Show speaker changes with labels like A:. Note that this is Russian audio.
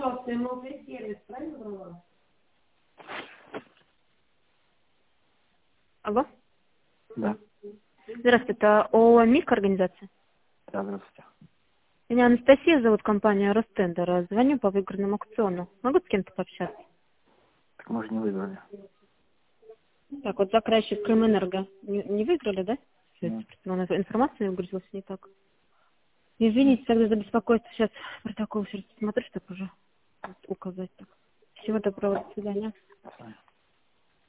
A: пожалуйста, МЛТ сервис, правильно брала?
B: Алло.
C: Да.
B: Здравствуйте, это ООО «Мик» организация?
C: Да, здравствуйте.
B: Меня Анастасия зовут, компания «Ростендер». Звоню по выигранному аукциону. Могу с кем-то пообщаться?
C: Так мы же не выиграли.
B: Так, вот заказчик Крымэнерго не выиграли, да?
C: Нет.
B: Информация выгрузилась не так. Извините тогда за беспокойство. Сейчас протокол смотрю, чтобы уже указать так. Всего доброго, до свидания.
C: До свидания.